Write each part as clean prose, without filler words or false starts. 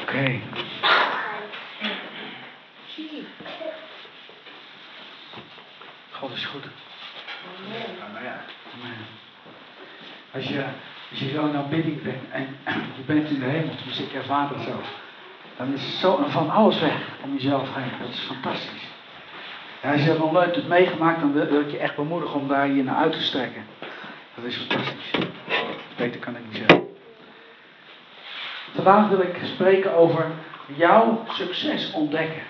Oké. God is goed. Amen. Als je zo in aanbidding bent en je bent in de hemel, dus ik ervaar dat zo. Dan is zo van alles weg om jezelf heen. Dat is fantastisch. Ja, als je dat nog nooit hebt meegemaakt, dan wil ik je echt bemoedigen om daar je naar uit te strekken. Dat is fantastisch. Beter kan ik niet zeggen. Vandaag wil ik spreken over jouw succes ontdekken.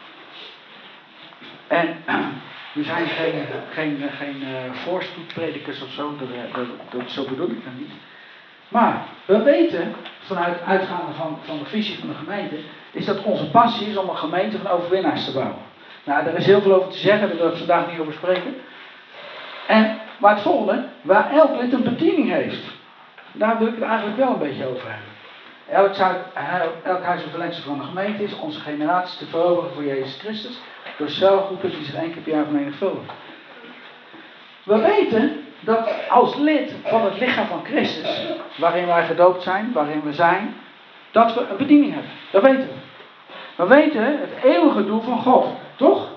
En we zijn geen voorspoedpredikers of zo, zo bedoel ik dat niet. Maar we weten, uitgaande van de visie van de gemeente, is dat onze passie is om een gemeente van overwinnaars te bouwen. Nou, daar is heel veel over te zeggen, daar wil ik vandaag niet over spreken. Maar het volgende, waar elk lid een bediening heeft, daar wil ik het eigenlijk wel een beetje over hebben. Elk huis of verlengster van de gemeente is onze generatie te veroveren voor Jezus Christus, door celgroepen die zich 1 keer per jaar vermenigvuldigen. We weten dat als lid van het lichaam van Christus, waarin wij gedoopt zijn, waarin we zijn, dat we een bediening hebben. Dat weten we. We weten het eeuwige doel van God, toch?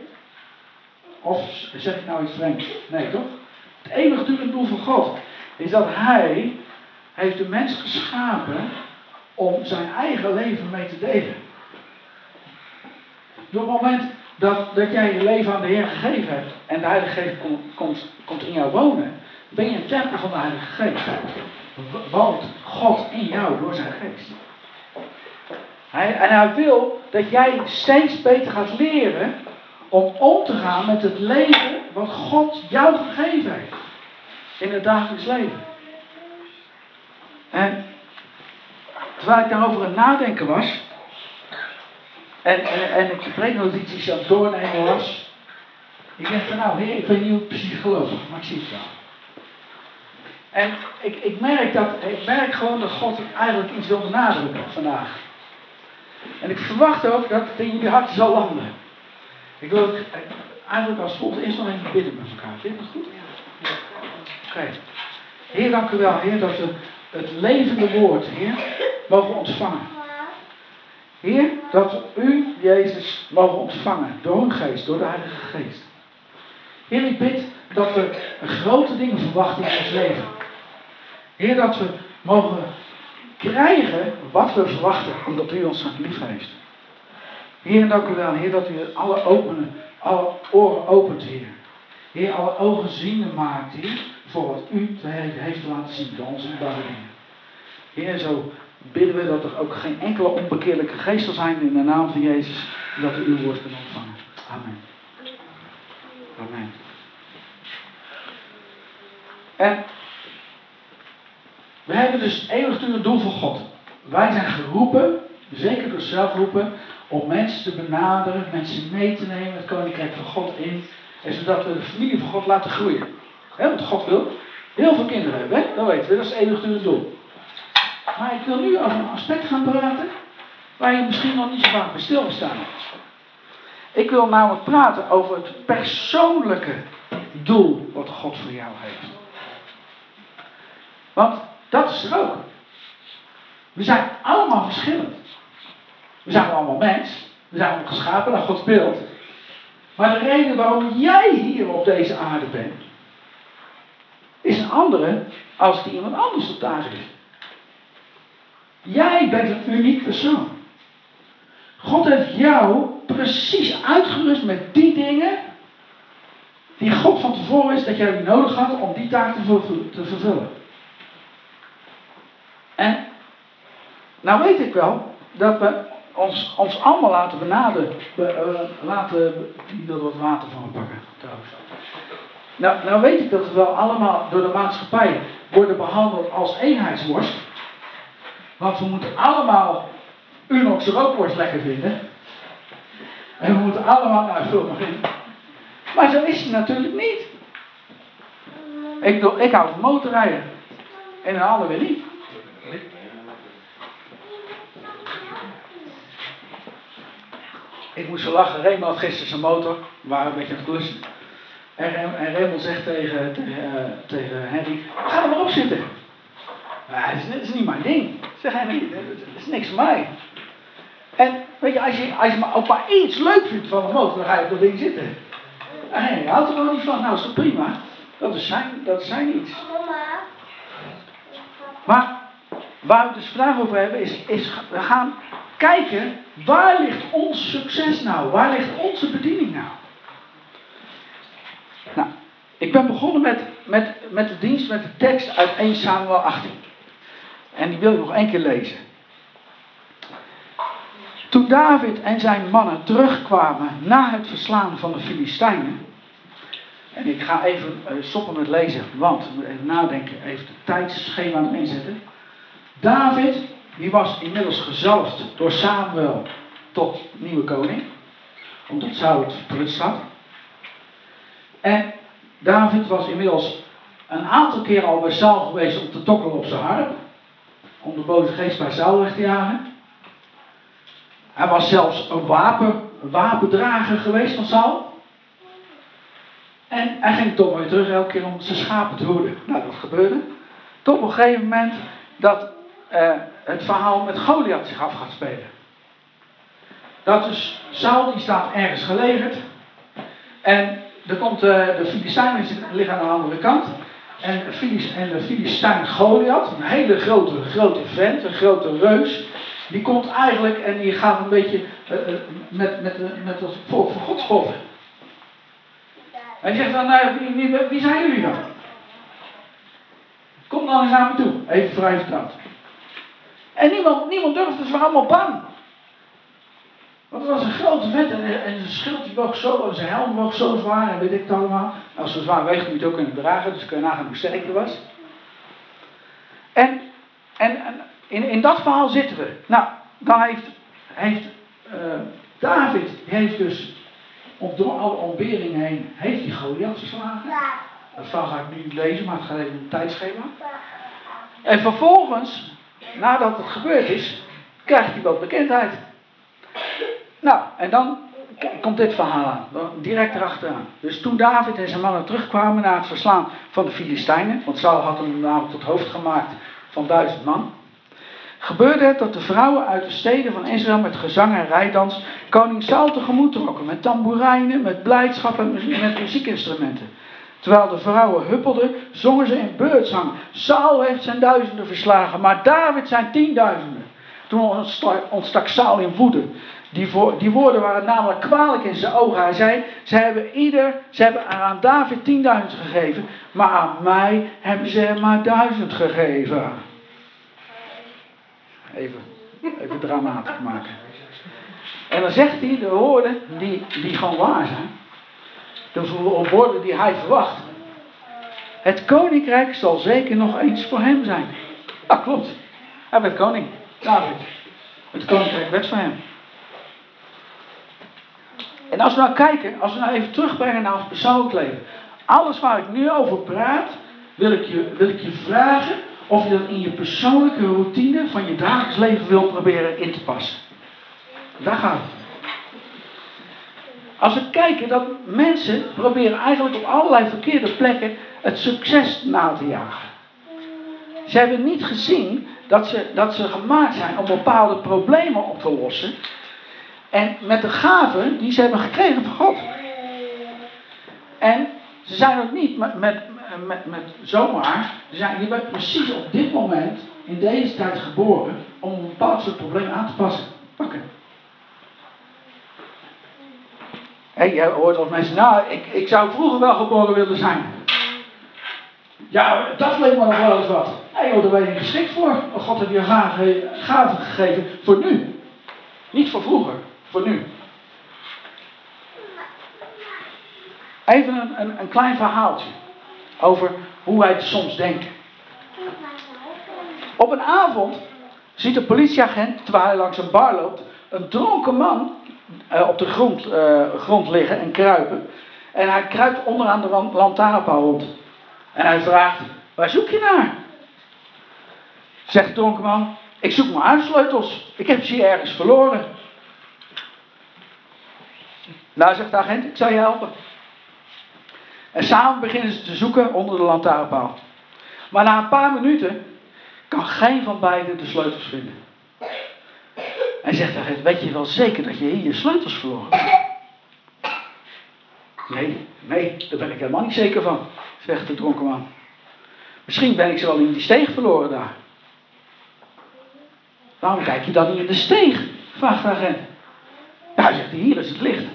Of zeg ik nou iets vreemds? Nee, toch? Het eeuwige doel van God is dat Hij heeft de mens geschapen om zijn eigen leven mee te delen. Op het moment dat jij je leven aan de Heer gegeven hebt en de Heilige Geest komt in jou wonen, ben je een tempel van de Heilige Geest. Woont God in jou door zijn geest. Hij wil dat jij steeds beter gaat leren om te gaan met het leven wat God jou gegeven heeft. In het dagelijks leven. En terwijl ik daarover aan het nadenken was, en ik de preeknotities aan het doornemen was, ik dacht van nou Heer, ik weet niet hoe het precies geloof, maar ik zie het wel. En ik merk gewoon dat God eigenlijk iets wil benadrukken vandaag. En ik verwacht ook dat het in jullie hart zal landen. Ik wil eigenlijk als volgt eerst nog even bidden met elkaar. Vind je dat goed? Oké. Heer, dank u wel, Heer, dat we het levende woord, Heer, mogen ontvangen. Heer, dat we u, Jezus, mogen ontvangen door uw geest, door de Heilige Geest. Heer, ik bid dat we grote dingen verwachten in ons leven. Teer, dat we mogen krijgen wat we verwachten, omdat u ons lief heeft. Heer, dank u wel, Heer, dat u alle oren opent, Heer. Heer, alle ogen ziende maakt, Heer, voor wat u heeft laten zien door onze dagen. Heer, zo bidden we dat er ook geen enkele onbekeerlijke geest zal zijn in de naam van Jezus, dat we uw woord kunnen ontvangen. Amen. Amen. En we hebben dus eeuwigdurend doel van God. Wij zijn geroepen, zeker door zelfroepen, om mensen te benaderen, mensen mee te nemen, het koninkrijk van God in. En zodat we de familie van God laten groeien. Want God wil heel veel kinderen hebben, hè? Dat weten we, dat is het eeuwigdurend doel. Maar ik wil nu over een aspect gaan praten waar je misschien nog niet zo vaak bij stilgestaan hebt. Ik wil namelijk praten over het persoonlijke doel wat God voor jou heeft. Want dat is er ook. We zijn allemaal verschillend. We zijn allemaal mens. We zijn allemaal geschapen naar Gods beeld. Maar de reden waarom jij hier op deze aarde bent, is een andere als die iemand anders op de aarde is. Jij bent een uniek persoon. God heeft jou precies uitgerust met die dingen die God van tevoren wist dat jij die nodig had om die taak te vervullen. En nou weet ik wel dat we ons allemaal laten benaderen. Ik wil wat water van me pakken trouwens. Nou weet ik dat we wel allemaal door de maatschappij worden behandeld als eenheidsworst. Want we moeten allemaal Unox rookworst lekker vinden. En we moeten allemaal naar vul maar in. Maar zo is het natuurlijk niet. Ik hou van motorrijden. En een ander weer niet. Ik moest zo lachen. Raymond had gisteren zijn motor. We waren een beetje aan het klussen. En Raymond zegt tegen Henry: ga er maar op zitten. Het is niet mijn ding. Zeg Henry, het is niks voor mij. En weet je, als je maar ook maar iets leuk vindt van een motor, dan ga je op dat ding zitten. En je houdt er gewoon niet van. Nou, is toch prima? Dat is zijn iets. Maar waar we het dus vandaag over hebben, is we gaan kijken, waar ligt ons succes nou? Waar ligt onze bediening nou? Nou, ik ben begonnen met de dienst, met de tekst uit 1 Samuel 18. En die wil ik nog 1 keer lezen. Toen David en zijn mannen terugkwamen na het verslaan van de Filistijnen. En ik ga even stoppen met lezen, want ik moet even nadenken, even het tijdsschema erin zetten. David, die was inmiddels gezalfd door Samuel tot nieuwe koning. Omdat Saul het verprutst had. En David was inmiddels een aantal keer al bij Saul geweest om te tokkelen op zijn harp. Om de boze geest bij Saul weg te jagen. Hij was zelfs een wapendrager geweest van Saul. En hij ging toch weer terug elke keer om zijn schapen te hoeden. Nou, dat gebeurde. Tot op een gegeven moment dat het verhaal met Goliath zich af gaat spelen. Dat is Saul, die staat ergens gelegerd. En er komt de Filistijnen liggen aan de andere kant. En de Filistijn Goliath, een hele grote vent, een grote reus. Die komt eigenlijk en die gaat een beetje met het volk van God schoppen. Hij zegt dan, wie zijn jullie dan? Kom dan eens naar me toe, even vrij vertrouwd. En niemand durfde, ze waren allemaal bang. Want het was een grote vent en zijn schild die woog zo, en zijn helm woog zo zwaar en weet ik het allemaal. Als zo zwaar weegt moet je het ook kunnen dragen, dus kun je nagaan hoe sterk hij was. En in dat verhaal zitten we. Nou, dan heeft David heeft dus door alle ontberingen heen, heeft hij Goliath verslagen. Dat verhaal ga ik niet lezen, maar het gaat even in het tijdschema. En vervolgens, nadat het gebeurd is, krijgt hij wat bekendheid. Nou, en dan komt dit verhaal aan, direct erachteraan. Dus toen David en zijn mannen terugkwamen na het verslaan van de Filistijnen, want Saul had hem namelijk tot hoofd gemaakt van 1000 man, gebeurde het dat de vrouwen uit de steden van Israël met gezang en rijdans koning Saul tegemoet trokken, met tamboerijnen, met blijdschap en met muziekinstrumenten. Terwijl de vrouwen huppelden, zongen ze in beurtzang. Saul heeft zijn 1000 verslagen, maar David zijn 10.000. Toen ontstak Saul in woede. Die woorden waren namelijk kwalijk in zijn ogen. Hij zei, ze hebben aan David 10.000 gegeven, maar aan mij hebben ze er maar 1000 gegeven. Even dramatisch maken. En dan zegt hij de woorden die gewoon waar zijn. De woorden die hij verwacht. Het koninkrijk zal zeker nog eens voor hem zijn. Ah, klopt. Hij werd koning. David. Het koninkrijk werd voor hem. En als we nou kijken, als we nou even terugbrengen naar ons persoonlijk leven. Alles waar ik nu over praat, wil ik je vragen of je dat in je persoonlijke routine van je dagelijks leven wil proberen in te passen. Daar gaat het. Als we kijken dat mensen proberen eigenlijk op allerlei verkeerde plekken het succes na te jagen. Ze hebben niet gezien dat ze gemaakt zijn om bepaalde problemen op te lossen. En met de gaven die ze hebben gekregen van God. En ze zijn ook niet met zomaar. Je bent precies op dit moment, in deze tijd geboren, om een bepaald soort probleem aan te passen. Pakken. Je hoort of mensen, nou, ik zou vroeger wel geboren willen zijn. Ja, dat leek me nog wel eens wat. Daar ben je niet geschikt voor. God heeft je gaven gegeven voor nu. Niet voor vroeger, voor nu. Even een klein verhaaltje over hoe wij het soms denken. Op een avond ziet een politieagent, terwijl hij langs een bar loopt, een dronken man op de grond liggen en kruipen. En hij kruipt onderaan de lantaarnpaal rond. En hij vraagt, waar zoek je naar? Zegt de dronken man, ik zoek mijn huissleutels. Ik heb ze hier ergens verloren. Nou, zegt de agent, ik zal je helpen. En samen beginnen ze te zoeken onder de lantaarnpaal. Maar na een paar minuten kan geen van beiden de sleutels vinden. Hij zegt tegen het, weet je wel zeker dat je hier je sleutels verloren hebt? Nee, daar ben ik helemaal niet zeker van, zegt de dronken man. Misschien ben ik ze wel in die steeg verloren daar. Waarom kijk je dan niet in de steeg? Vraagt de agent. Ja, zegt hij, hier is het licht.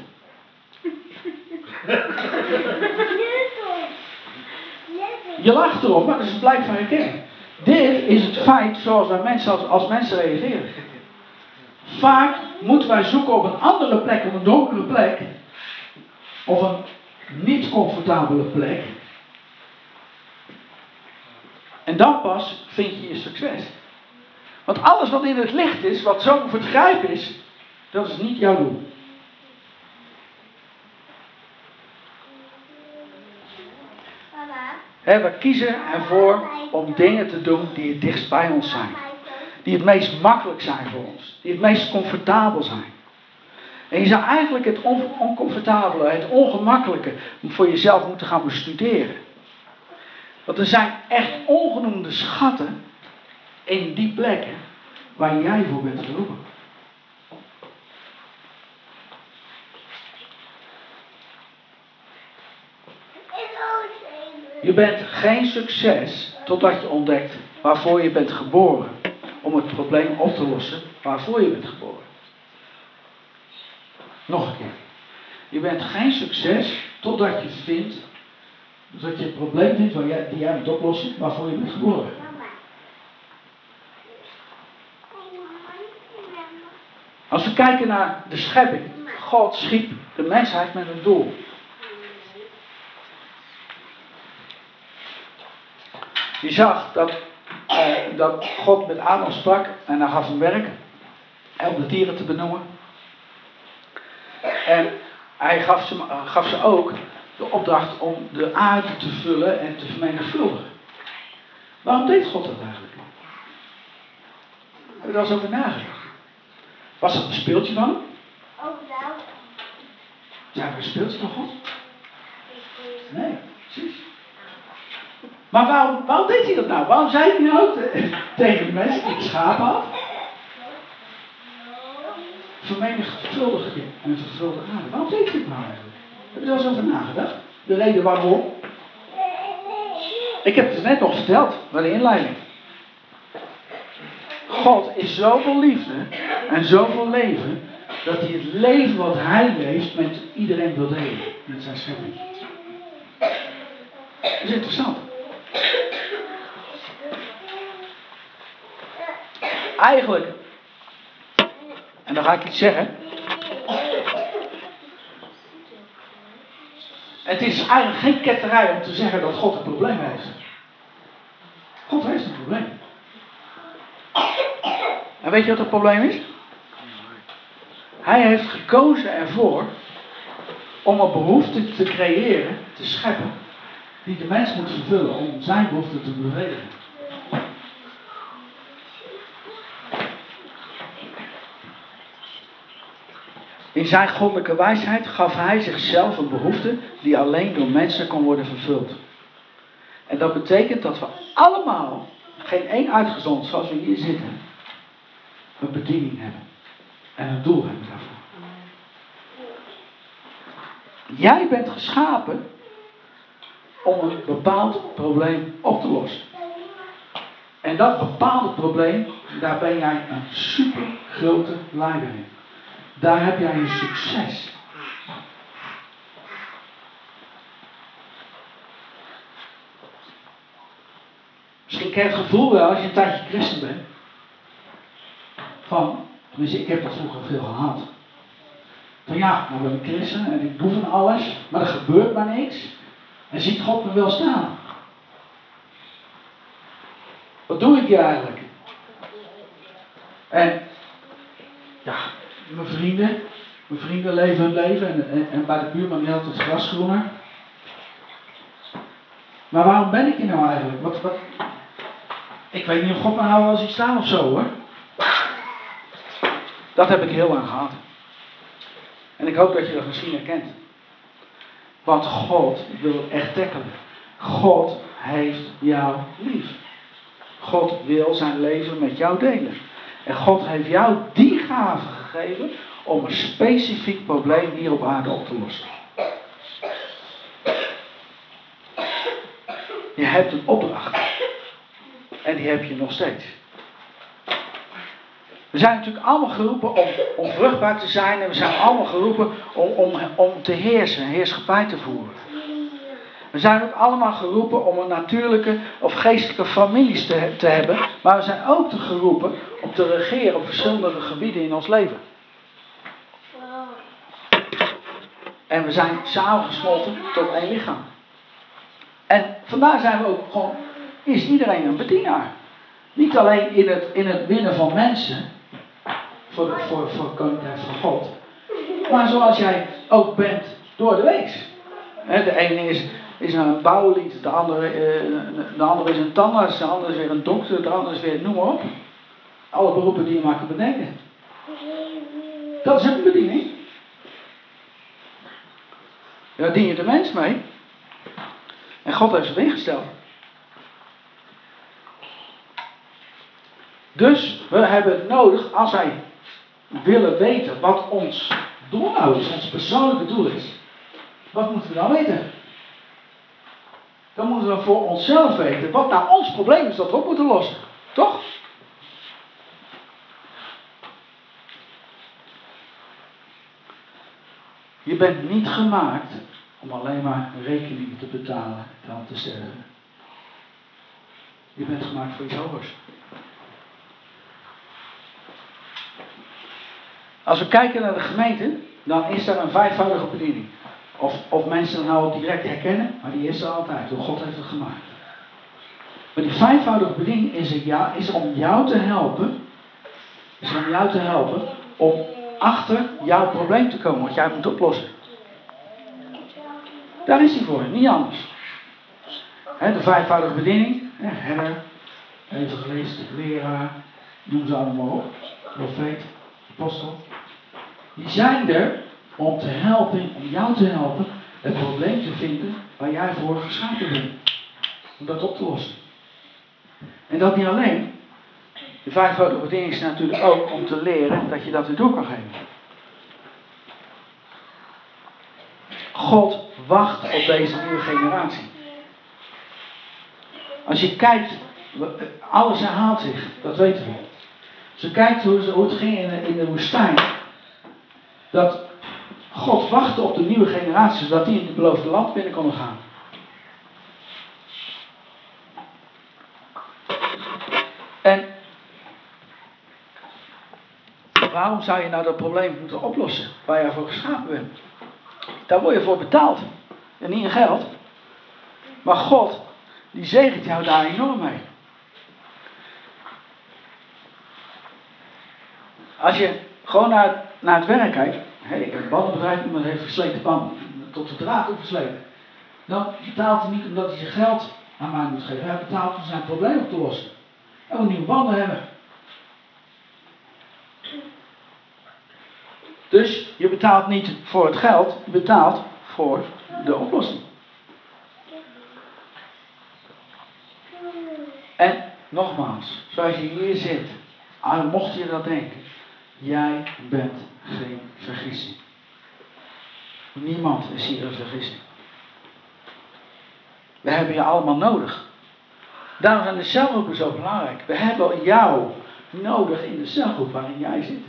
Je lacht erom, maar dat is het blijk van herkenning. Dit is het feit zoals wij mensen als mensen reageren. Vaak moeten wij zoeken op een andere plek, op een donkere plek. Of een niet comfortabele plek. En dan pas vind je je succes. Want alles wat in het licht is, wat zo voor het grijpen is, dat is niet jouw doel. We kiezen ervoor om dingen te doen die het dichtst bij ons zijn. Die het meest makkelijk zijn voor ons. Die het meest comfortabel zijn. En je zou eigenlijk het oncomfortabele, het ongemakkelijke voor jezelf moeten gaan bestuderen. Want er zijn echt ongenoemde schatten in die plekken waar jij voor bent geroepen. Je bent geen succes totdat je ontdekt waarvoor je bent geboren. Om het probleem op te lossen waarvoor je bent geboren. Nog een keer. Je bent geen succes totdat je vindt, dat je het probleem vindt die jij moet oplossen waarvoor je bent geboren. Als we kijken naar de schepping. God schiep de mensheid met een doel. Je zag dat God met Adam sprak en hij gaf hem werk om de dieren te benoemen. En hij gaf ze ook de opdracht om de aarde te vullen en te vermenigvuldigen. Waarom deed God dat eigenlijk? Heb je daar eens over nagedacht? Was dat een speeltje van hem? Zijn we een speeltje van God? Nee, precies. Maar waarom deed hij dat nou? Waarom zei hij nou tegen de mensen die schapen had? Vermenigvuldig je en vervul de aarde. Waarom deed hij het nou eigenlijk? Heb je daar eens over nagedacht? De reden waarom? Ik heb het net nog verteld bij de inleiding. God is zoveel liefde en zoveel leven, dat hij het leven wat hij leeft met iedereen wil delen. Met zijn schepping. Dat is interessant. Eigenlijk, en dan ga ik iets zeggen. Het is eigenlijk geen ketterij om te zeggen dat God een probleem heeft. God heeft een probleem. En weet je wat het probleem is? Hij heeft gekozen ervoor om een behoefte te creëren, te scheppen, die de mens moet vervullen om zijn behoefte te bevredigen. In zijn goddelijke wijsheid gaf hij zichzelf een behoefte die alleen door mensen kon worden vervuld. En dat betekent dat we allemaal, geen één uitgezonderd zoals we hier zitten, een bediening hebben. En een doel hebben daarvoor. Jij bent geschapen om een bepaald probleem op te lossen. En dat bepaalde probleem, daar ben jij een super grote leider in. Daar heb jij een succes. Misschien ken je het gevoel wel als je een tijdje christen bent. Tenminste, ik heb dat vroeger veel gehad. Van ja, nou ben ik christen en ik doe van alles, maar er gebeurt maar niks. En ziet God me wel staan? Wat doe ik hier eigenlijk? En ja, mijn vrienden leven hun leven en bij de buurman die had het gras groener. Maar waarom ben ik hier nou eigenlijk? Ik weet niet of God me nou wel ziet staan of zo hoor. Dat heb ik heel lang gehad. En ik hoop dat je dat misschien herkent. Want God wil echt tackelen. God heeft jou lief. God wil zijn leven met jou delen. En God heeft jou die gave gegeven om een specifiek probleem hier op aarde op te lossen. Je hebt een opdracht. En die heb je nog steeds. We zijn natuurlijk allemaal geroepen om vruchtbaar te zijn. En we zijn allemaal geroepen om te heersen, heerschappij te voeren. We zijn ook allemaal geroepen om een natuurlijke of geestelijke families te hebben. Maar we zijn ook geroepen om te regeren op verschillende gebieden in ons leven. En we zijn samengesmolten tot één lichaam. En vandaar zijn we ook gewoon, is iedereen een bedienaar. Niet alleen in het winnen van mensen, voor het koninkrijk van God. Maar zoals jij ook bent door de week. De ene is een bouwlied, de andere is een tandarts, de andere is weer een dokter, de andere is weer, noem maar op. Alle beroepen die je maar kan bedenken. Dat is een bediening. Daar dien je de mens mee. En God heeft ze ingesteld. Dus we hebben het nodig, als wij willen weten wat ons doel nou is, ons persoonlijke doel is. Wat moeten we dan weten? Dan moeten we voor onszelf weten wat nou ons probleem is dat we op moeten lossen. Toch? Je bent niet gemaakt om alleen maar rekeningen te betalen en dan te sterven. Je bent gemaakt voor iets hogers. Als we kijken naar de gemeente, dan is er een vijfvoudige bediening. Of mensen het nou direct herkennen, maar die is er altijd. Hoe God heeft het gemaakt. Maar die vijfvoudige bediening is er om jou te helpen. Is er om jou te helpen om achter jouw probleem te komen, wat jij moet oplossen. Daar is hij voor, niet anders. De vijfvoudige bediening, herder, evangelist, leraar, noem ze allemaal op, profeet, apostel. Die zijn er om te helpen, om jou te helpen, het probleem te vinden waar jij voor geschapen bent. Om dat op te lossen. En dat niet alleen. De vijfvoudige bediening is natuurlijk ook om te leren dat je dat weer door kan geven. God wacht op deze nieuwe generatie. Als je kijkt, alles herhaalt zich, dat weten we. Als je kijkt hoe het ging in de woestijn, dat God wachtte op de nieuwe generatie, zodat die in het beloofde land binnen konden gaan. En waarom zou je nou dat probleem moeten oplossen waar je voor geschapen bent? Daar word je voor betaald. En niet in geld. Maar God, die zegent jou daar enorm mee. Als je gewoon naar het werk kijkt. Ik heb een bandenbedrijf, iemand heeft versleten banden tot de draad opgesleten. Dan betaalt hij niet omdat hij zijn geld aan mij moet geven. Hij betaalt om zijn probleem op te lossen. Hij wil nieuwe banden hebben. Dus je betaalt niet voor het geld, je betaalt voor de oplossing. En nogmaals, zoals je hier zit, mocht je dat denken, jij bent geen vergissing. Niemand is hier een vergissing. We hebben je allemaal nodig. Daarom zijn de celgroepen zo belangrijk. We hebben jou nodig in de celgroep waarin jij zit.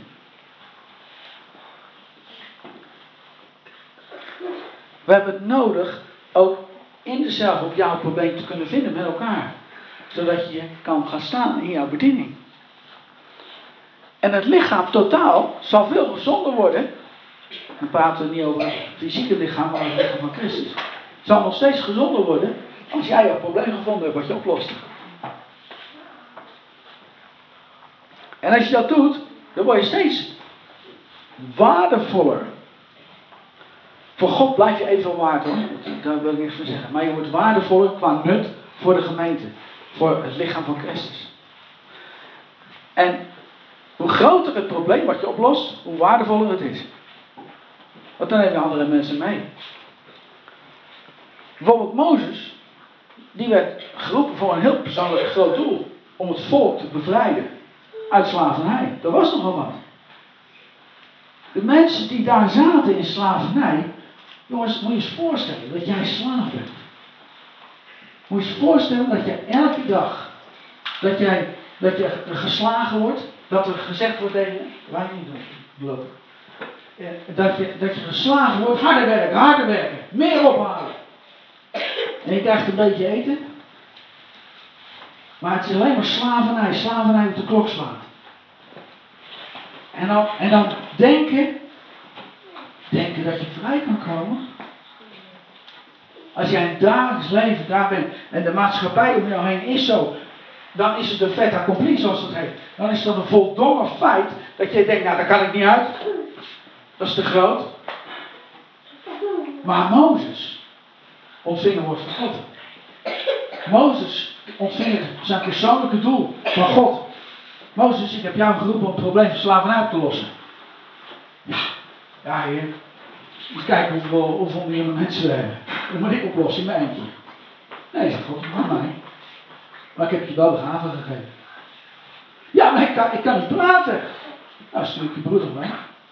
We hebben het nodig ook in de celgroep jouw probleem te kunnen vinden met elkaar. Zodat je kan gaan staan in jouw bediening. En het lichaam totaal zal veel gezonder worden. Dan praten we niet over het fysieke lichaam, maar over het lichaam van Christus. Het zal nog steeds gezonder worden als jij jouw probleem gevonden hebt wat je oplost. En als je dat doet, dan word je steeds waardevoller. Voor God blijf je evenveel waard hoor. Daar wil ik niks van zeggen. Maar je wordt waardevoller qua nut voor de gemeente. Voor het lichaam van Christus. En hoe groter het probleem wat je oplost, hoe waardevoller het is. Want dan heb je andere mensen mee. Bijvoorbeeld Mozes, die werd geroepen voor een heel persoonlijk groot doel. Om het volk te bevrijden uit slavernij. Dat was nogal wat. De mensen die daar zaten in slavernij, jongens, moet je eens voorstellen dat jij slaaf bent. Moet je eens voorstellen dat je elke dag, dat je geslagen wordt, dat er gezegd wordt tegen je, waar je niet lopen. Dat je geslagen wordt, harder werken, meer ophalen. En je krijgt een beetje eten. Maar het is alleen maar slavernij op de klok slaan. En dan denken dat je vrij kan komen. Als jij in het dagelijks leven daar bent en de maatschappij om jou heen is zo, dan is het een fait accompli, zoals dat heet. Dan is dat een voldongen feit dat je denkt, nou daar kan ik niet uit. Dat is te groot. Maar Mozes ontving een woord van God. Mozes ontving zijn persoonlijke doel van God. Mozes, ik heb jou geroepen om het probleem van slavernij op te lossen. Ja heer. Eens kijken hoeveel miljoenen mensen we hebben. Dat moet ik oplossen in mijn eentje. Nee, zegt God, maar mij. Maar ik heb je wel de gave gegeven. Ja, maar ik kan niet praten. Nou, stuur ik je broeder mee.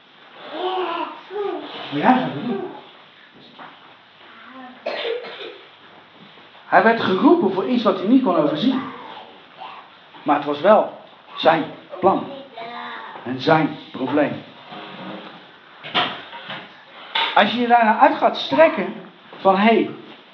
Maar jij gaat het doen. Hij werd geroepen voor iets wat hij niet kon overzien. Maar het was wel zijn plan. En zijn probleem. Als je je daarna uit gaat strekken van hé,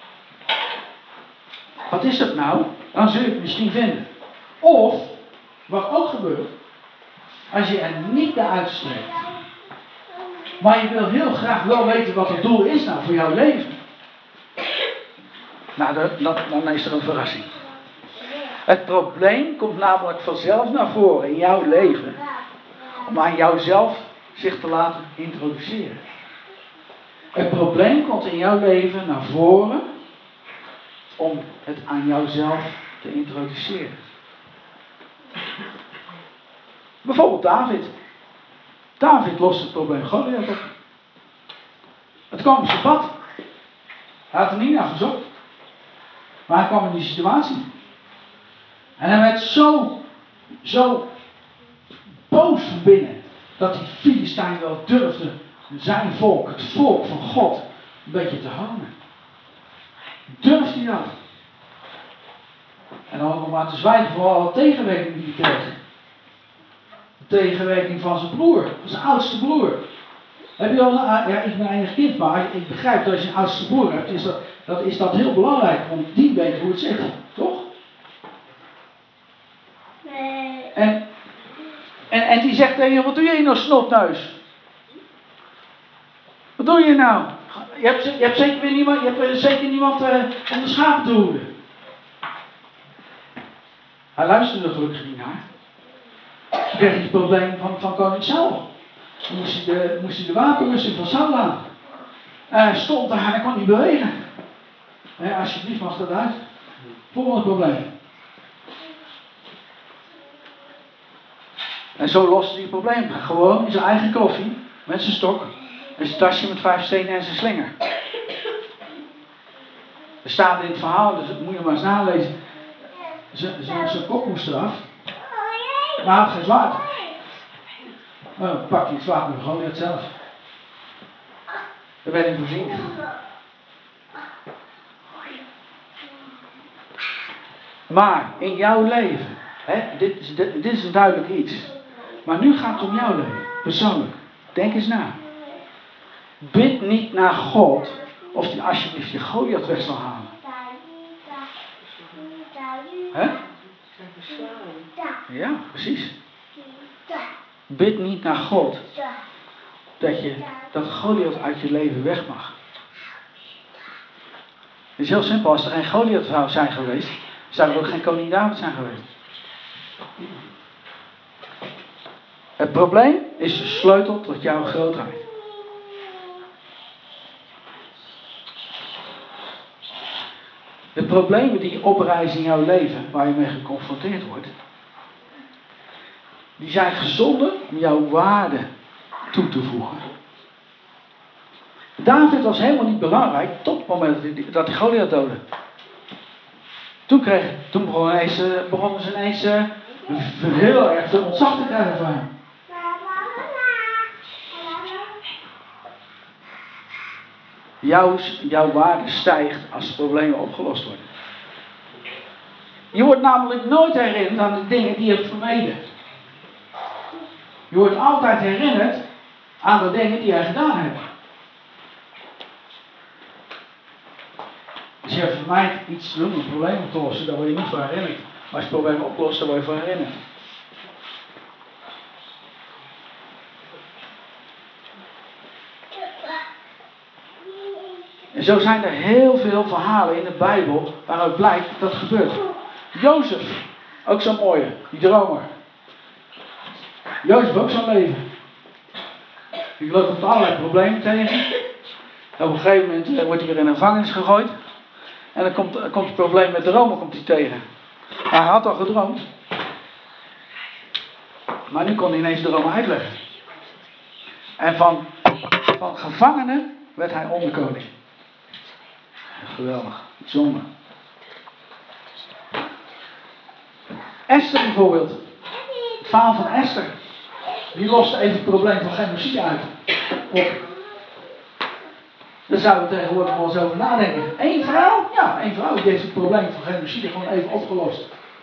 wat is dat nou? Dan zul je het misschien vinden. Of, wat ook gebeurt, als je er niet naar uitstrekt, maar je wil heel graag wel weten wat het doel is nou voor jouw leven. Nou, dan is er een verrassing. Het probleem komt namelijk vanzelf naar voren in jouw leven. Om aan jouzelf zich te laten introduceren. Het probleem komt in jouw leven naar voren om het aan jouzelf te introduceren. Bijvoorbeeld David. David lost het probleem Goliath op. Het kwam op zijn pad. Hij had er niet naar gezocht. Maar hij kwam in die situatie. En hij werd zo boos van binnen dat die Filistijn wel durfde zijn volk, het volk van God, een beetje te honen. Durfde hij dat? En dan ook nog maar te zwijgen voor alle tegenwerking die hij kreeg. De tegenwerking van zijn broer, van zijn oudste broer. Heb je al, ja, ik ben enig kind, maar ik begrijp dat als je een oudste broer hebt, is dat heel belangrijk, want die weet hoe het zit, toch? Nee. En die zegt tegen je, wat doe je nou snotneus? Wat doe je nou? Je hebt zeker niemand om de schapen te hoeden. Hij luisterde gelukkig niet naar. Toen kreeg hij het probleem van koning Saul. Dan moest hij de wapenrusting van Saul aan. Hij stond daar en hij kon niet bewegen. Alsjeblieft mag dat uit. Volgende probleem. En zo loste hij het probleem. Gewoon in zijn eigen koffie, met zijn stok, en zijn tasje met 5 stenen en zijn slinger. Er staat in het verhaal, dus dat moet je maar eens nalezen. Zijn kop moest eraf. Maar hij had geen zwaard. Nou, dan pakt hij het zwaard met Goliath zelf. Daar werd hij voorzien. Maar in jouw leven, dit is een duidelijk iets. Maar nu gaat het om jouw leven, persoonlijk. Denk eens na. Bid niet naar God of hij alsjeblieft je Goliath weg zal halen. Hè? Ja, precies. Bid niet naar God dat Goliath uit je leven weg mag. Het is heel simpel. Als er geen Goliath zou zijn geweest, zou er ook geen koning David zijn geweest. Het probleem is de sleutel tot jouw grootheid. De problemen die oprijzen in jouw leven, waar je mee geconfronteerd wordt, die zijn gezonden om jouw waarde toe te voegen. David was helemaal niet belangrijk tot het moment dat hij Goliath doodde. Toen begonnen ze ineens heel erg veel ontzag te krijgen van hem. jouw waarde stijgt als problemen opgelost worden. Je wordt namelijk nooit herinnerd aan de dingen die je hebt vermeden. Je wordt altijd herinnerd aan de dingen die jij gedaan hebt. Als je vermijdt iets te doen, een probleem op te lossen, dan word je niet voor herinnerd. Maar als je het probleem oplost, dan word je voor herinnerd. En zo zijn er heel veel verhalen in de Bijbel waaruit blijkt dat het gebeurt. Jozef, ook zo'n mooie, die dromer. Jozef ook zo'n leven. Die loopt op allerlei problemen tegen. En op een gegeven moment wordt hij weer in een gevangenis gegooid. En dan komt het probleem met dromen komt hij tegen. Maar hij had al gedroomd. Maar nu kon hij ineens de dromen uitleggen. En van gevangene werd hij onderkoning. Geweldig, bijzonder. Esther bijvoorbeeld. Het verhaal van Esther. Die loste even het probleem van genocide uit. Op. Daar zouden we tegenwoordig wel eens over nadenken. Eén vrouw? Ja, één vrouw. Die heeft het probleem van genocide gewoon even opgelost.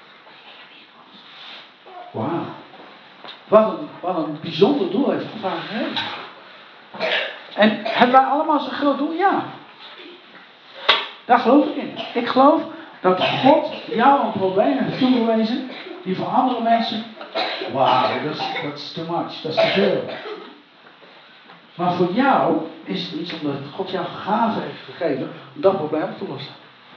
Wauw. Wat een bijzonder doel heeft God haar gegeven. En hebben wij allemaal zo'n groot doel? Ja. Daar geloof ik in. Ik geloof dat God jou een probleem heeft toegewezen die voor andere mensen, wauw, dat is too much, dat is te veel. Maar voor jou is het iets omdat God jou gave heeft gegeven om dat probleem op te lossen.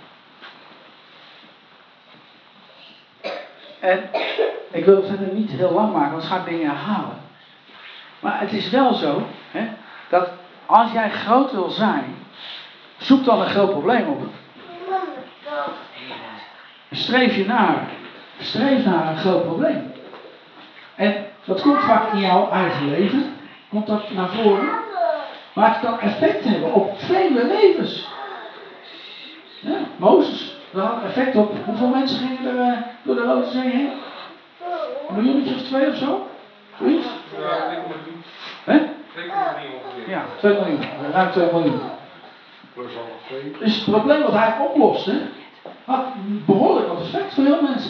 En ik wil het verder niet heel lang maken, want ga ik dingen herhalen. Maar het is wel zo, dat als jij groot wil zijn, zoek dan een groot probleem op. Streef naar een groot probleem. En dat komt vaak in jouw eigen leven. Komt dat naar voren. Maar het kan effect hebben op vele levens. Ja, Mozes, dat had effect op. Hoeveel mensen gingen er door de Rode Zee heen? Een miljoentje of 2 of zo? Zoiets? Ja, 2,3 miljoen. Hè? 2,3 ongeveer. Ja, 2 miljoen. Ruim 2 miljoen. Plus al nog 2. Dus het probleem wat hij oploste, had behoorlijk wat effect voor heel mensen.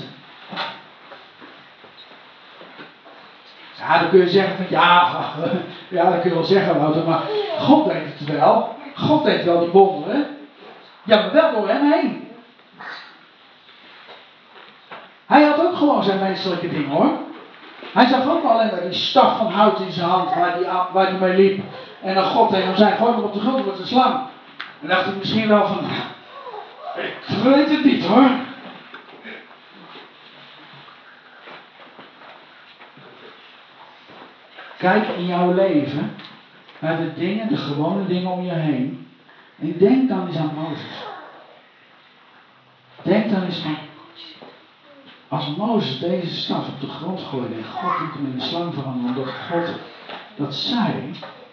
Ja, dan kun je zeggen van ja, dat kun je wel zeggen, Wouter, maar God deed het wel. God deed wel die wonderen. Ja, maar wel door hem heen. Hij had ook gewoon zijn menselijke dingen, hoor. Hij zag ook alleen maar die staf van hout in zijn hand waar hij mee liep. En dan God tegen hem zei, gooi hem op de grond, wordt een slang. En dacht ik misschien wel van, ik weet het niet, hoor. Kijk in jouw leven naar de dingen, de gewone dingen om je heen. En denk dan eens aan Mozes. Denk dan eens van, als Mozes deze staf op de grond gooide en God liet hem in een slang veranderen, omdat God dat zei,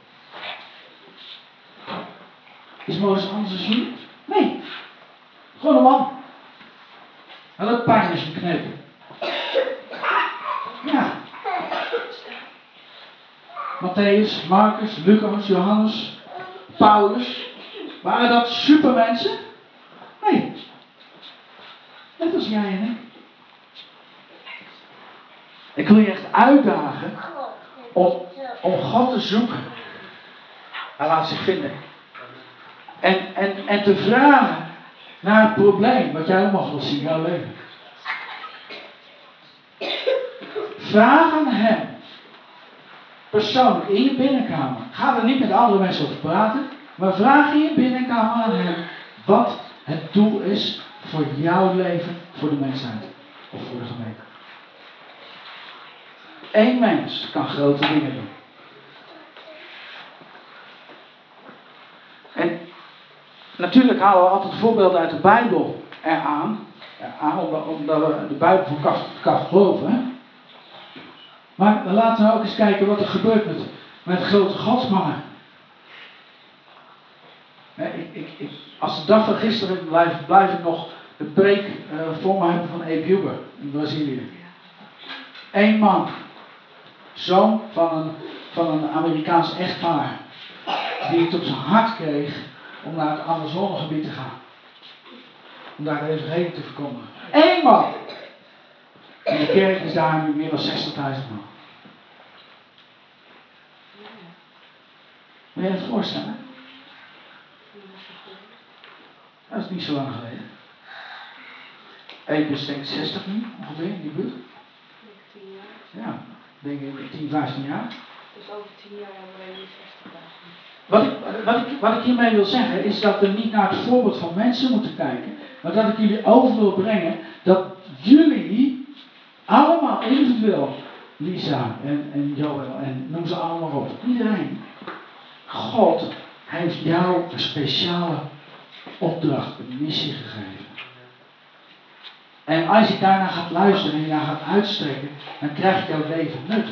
is Mozes anders dan jullie? Nee. Gewoon een man. Hij had ook pijn in zijn knepen. Ja. Matthäus, Marcus, Lucas, Johannes, Paulus. Waren dat supermensen? Nee. Net als jij en ik. Ik wil je echt uitdagen om God te zoeken. Hij laat zich vinden. En te vragen naar het probleem wat jij mag wel zien in jouw leven. Vraag aan hem. Persoonlijk in je binnenkamer. Ga er niet met andere mensen over praten. Maar vraag in je binnenkamer aan hem wat het doel is voor jouw leven, voor de mensheid. Of voor de gemeente. Eén mens kan grote dingen doen. En natuurlijk halen we altijd voorbeelden uit de Bijbel eraan. Omdat we de Bijbel voor kaf geloven. Hè? Maar laten we ook eens kijken wat er gebeurt met grote godsmannen. Als de dag van gisteren blijf ik nog de preek voor me hebben van Abe Huber in Brazilië. Eén man. Zoon van een Amerikaans echtpaar. Die het op zijn hart kreeg om naar het Amazonegebied te gaan. Om daar de evangelie te verkondigen. 1 man! En de kerk is daar nu meer dan 60.000 man. Moet je je dat voorstellen? Dat is niet zo lang geleden. Epes denk ik 60 nu, ongeveer, in die buurt. Ja, denk ik 10, 15 jaar. Dus over 10 jaar hebben we nu 60.000. Wat ik hiermee wil zeggen is dat we niet naar het voorbeeld van mensen moeten kijken, maar dat ik jullie over wil brengen dat jullie allemaal individueel, Lisa en Joël en noem ze allemaal op, iedereen, God heeft jou een speciale opdracht, een missie gegeven. En als je daarna gaat luisteren en je daar gaat uitstrekken, dan krijgt jouw leven nut.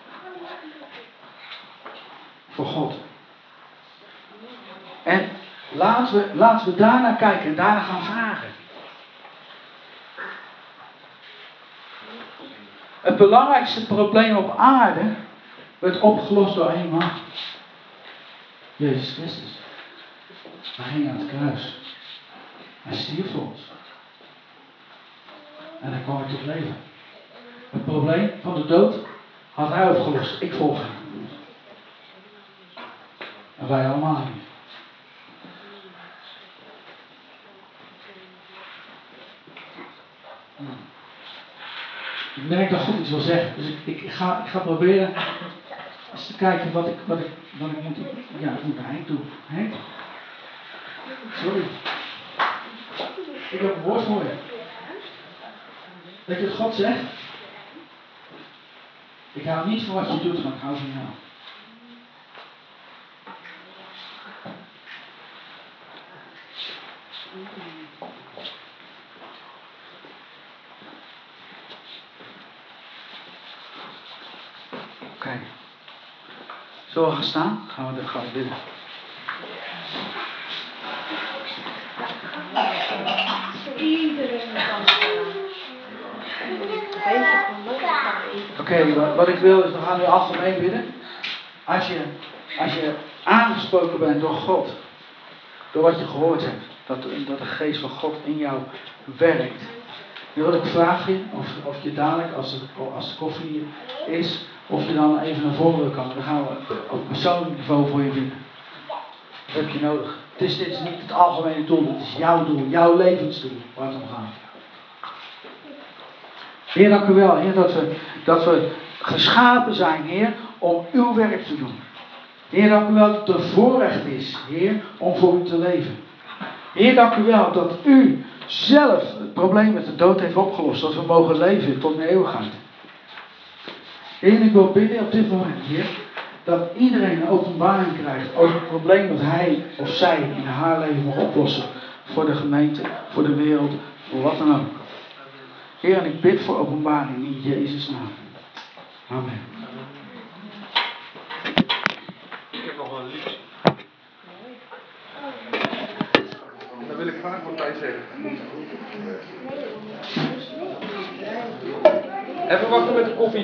Voor God. En laten we daarna kijken en daarna gaan vragen. Het belangrijkste probleem op aarde werd opgelost door 1 man. Jezus Christus. Hij ging aan het kruis. Hij stierf voor ons. En hij kwam weer tot leven. Het probleem van de dood had hij opgelost. Ik volg hem. En wij allemaal niet. Ik merk dat God iets wil zeggen. Dus ik ga proberen eens te kijken wat ik moet. Ja, ik moet naar Henk toe. Henk? Sorry. Ik heb een woord voor je. Weet je wat God zegt? Ik hou niet van wat je doet, maar ik hou van jou. Oké. Zullen we gaan staan? Gaan we bidden. Iedereen kan Oké, wat ik wil is, we gaan nu algemeen bidden. Als je aangesproken bent door God, door wat je gehoord hebt, dat de geest van God in jou werkt. Nu wil ik vragen of je dadelijk, als de koffie is, of je dan even naar voren wil komen. Dan gaan we op persoonlijk niveau voor je bidden. Dat heb je nodig. Dit is niet het algemene doel, het is jouw doel, jouw levensdoel waar het om gaat. Heer, dank u wel, Heer, dat we geschapen zijn, Heer, om uw werk te doen. Heer, dank u wel dat het een voorrecht is, Heer, om voor u te leven. Heer, dank u wel dat u zelf het probleem met de dood heeft opgelost, dat we mogen leven tot de eeuwigheid. Heer, ik wil bidden op dit moment, Heer, dat iedereen een openbaring krijgt over het probleem dat hij of zij in haar leven mag oplossen. Voor de gemeente, voor de wereld, voor wat dan ook. Heer, en ik bid voor openbaring in Jezus' naam. Amen. Ik heb nog een lied. Dan wil ik graag wat bij zeggen. Even wachten met de koffie.